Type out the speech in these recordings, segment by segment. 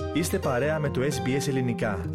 Είστε παρέα με το SBS Ελληνικά.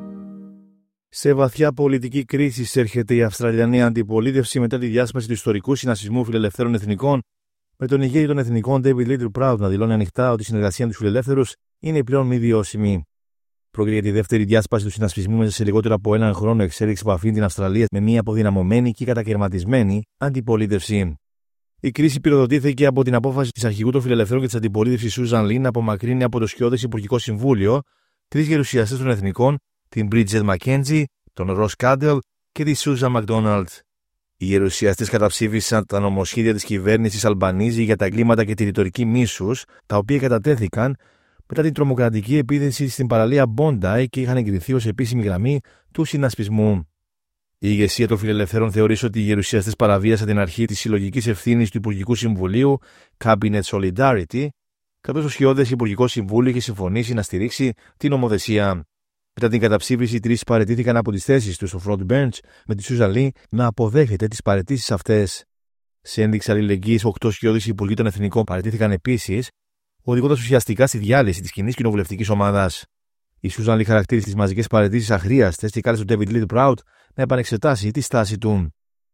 Σε βαθιά πολιτική κρίση έρχεται η Αυστραλιανή αντιπολίτευση μετά τη διάσπαση του ιστορικού συνασπισμού φιλελευθέρων εθνικών, με τον ηγέτη των εθνικών David Littleproud να δηλώνει ανοιχτά ότι η συνεργασία με τους φιλελεύθερους είναι πλέον μη βιώσιμη. Πρόκειται για τη δεύτερη διάσπαση του συνασπισμού μέσα σε λιγότερο από έναν χρόνο εξέλιξη που αφήνει την Αυστραλία με μια αποδυναμωμένη και κατακαιρματισμένη αντιπολίτευση. Η κρίση πυροδοτήθηκε από την απόφαση της αρχηγού των φιλελευθέρων και της αντιπολίτευσης Σούζαν Λι να απομακρύνει από το σκιώδες Υπουργικό Συμβούλιο τρεις γερουσιαστές των εθνικών, την Bridget Μακέντζι, τον Ροζ Κάντελ και τη Σούζαν Μακδόναλντ. Οι γερουσιαστές καταψήφισαν τα νομοσχέδια της κυβέρνησης Αλμπανίζη για τα εγκλήματα και τη ρητορική μίσους, τα οποία κατατέθηκαν μετά την τρομοκρατική επίθεση στην παραλία Μπόνταϊ και είχαν εγκριθεί ως επίσημη γραμμή του συνασπισμού. Η ηγεσία των φιλελευθέρων θεωρεί ότι οι γερουσιαστές παραβίασαν την αρχή της συλλογικής ευθύνης του Υπουργικού Συμβουλίου Cabinet Solidarity, καθώς το σκιώδες Υπουργικό Συμβούλιο είχε συμφωνήσει να στηρίξει την νομοθεσία. Μετά την καταψήφιση, οι τρεις παραιτήθηκαν από τις θέσεις τους στο front bench, με τη Σούζαν Λι να αποδέχεται τις παραιτήσεις αυτές. Σε ένδειξη αλληλεγγύης, 8 σκιώδεις υπουργοί των εθνικών παραιτήθηκαν επίσης, οδηγώντας ουσιαστικά στη διάλυση της κοινής κοινοβουλευτικής ομάδας. Η Σούζαν Λι χαρακτήρισε τις μαζικές παραιτήσεις αχρίαστες και κάλεσε τον David Littleproud να επανεξετάσει τη στάση του.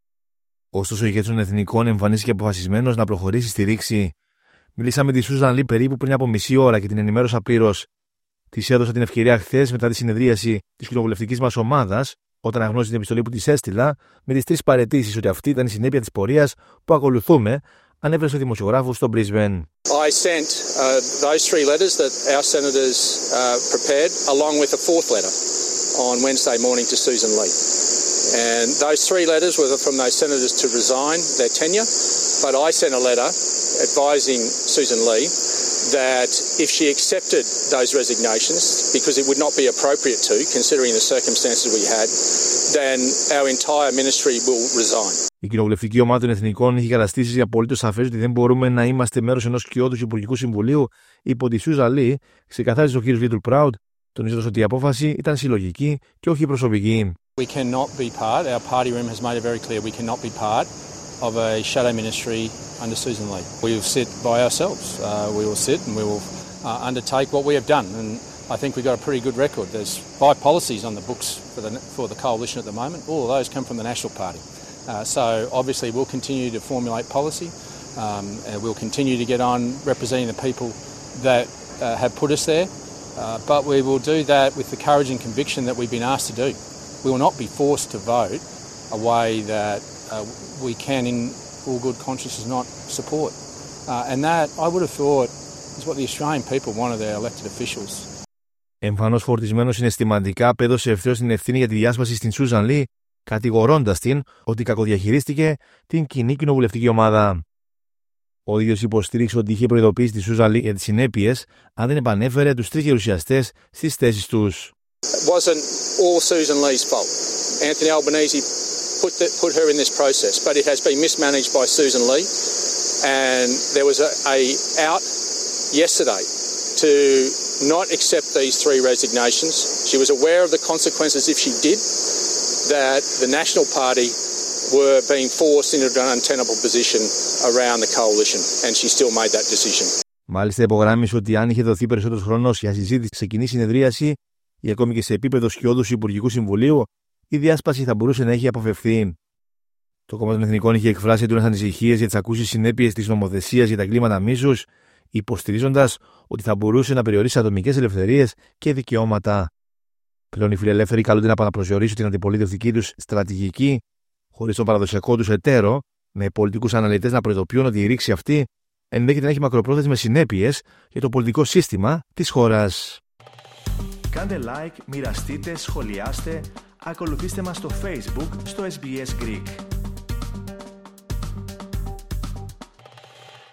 Ωστόσο, ο ηγέτης των εθνικών εμφανίστηκε αποφασισμένος να προχωρήσει στη ρήξη. Μιλήσαμε με τη Σούζαν Λι περίπου πριν από μισή ώρα και την ενημέρωσα πλήρως. Της έδωσα την ευκαιρία χθες μετά τη συνεδρίαση της κοινοβουλευτικής μας ομάδας, όταν αγνώρισε την επιστολή που της έστειλα, με τις τρεις παραιτήσεις ότι αυτή ήταν η συνέπεια της πορείας που ακολουθούμε, ανέβρεσε ο δημοσιογράφος στο Brisbane. I sent those three letters that our senators prepared, along with a fourth letter on Wednesday morning to Susan Lee. And those three letters were from those senators to resign their tenure, but I sent a letter advising Susan Lee that if she accepted those resignations, because it would not be appropriate to, considering the circumstances we had, then our entire ministry will resign. Η κοινοβουλευτική ομάδα των εθνικών είχε καταστήσει απολύτως σαφές ότι δεν μπορούμε να είμαστε μέρος ενός σκιώδους Υπουργικού Συμβουλίου υπό τη Σούζαν Λι, ξεκαθάρισε ο κ. Littleproud, τονίζοντας ότι η απόφαση ήταν συλλογική και όχι προσωπική. We cannot be part, our party room has made it very clear, we cannot be part of a shadow ministry under Susan Lee. We will sit by ourselves. We will sit and we will undertake what we have done. And I think we've got a pretty good record. There's 5 policies on the books for the coalition at the moment. All of those come from the National Party. So obviously we'll continue to formulate policy. And we'll continue to get on representing the people that have put us there. But we will do that with the courage and conviction that we've been asked to do. We will not be forced to vote a way that we can in all good conscience not support. And that, I would have thought, is what the Australian people wanted their elected officials. Εμφανώς φορτισμένος συναισθηματικά, απέδωσε ευθέως την ευθύνη για τη διάσπαση στην Σούζαν Λι, κατηγορώντας την ότι κακοδιαχειρίστηκε την κοινή κοινοβουλευτική ομάδα. Ο ίδιος υποστήριξε ότι είχε προειδοποιήσει τη Σούζαν Λι για τις συνέπειες αν δεν επανέφερε τους τρεις γερουσιαστές στις θέσεις τους. It wasn't all Susan Lee's fault. Anthony Albanese put her in this process, but it has been mismanaged by Susan Lee. And there was a out yesterday to not accept these 3 resignations. She was aware of the consequences if she did, that the National Party were being forced into an untenable position around the coalition, and she still made that decision. Μάλιστα, υπογράμμισε ότι αν είχε δοθεί περισσότερος χρόνος για συζήτηση σε κοινή συνεδρίαση ή ακόμη και σε επίπεδο σκιώδους Υπουργικού Συμβουλίου, η διάσπαση θα μπορούσε να έχει αποφευθεί. Το Κόμμα των Εθνικών είχε εκφράσει έντονες ανησυχίες για τις ακούσιες συνέπειες της νομοθεσίας για τα εγκλήματα μίσους, υποστηρίζοντας ότι θα μπορούσε να περιορίσει ατομικές ελευθερίες και δικαιώματα. Πλέον οι φιλελεύθεροι καλούνται να επαναπροσδιορίσουν την αντιπολιτευτική τους στρατηγική, χωρίς τον παραδοσιακό τους εταίρο, με πολιτικούς αναλυτές να προειδοποιούν ότι η ρήξη αυτή ενδέχεται να έχει μακροπρόθεσμες συνέπειες για το πολιτικό σύστημα της χώρας. Κάντε like, μοιραστείτε, σχολιάστε, ακολουθήστε μας στο Facebook στο SBS Greek.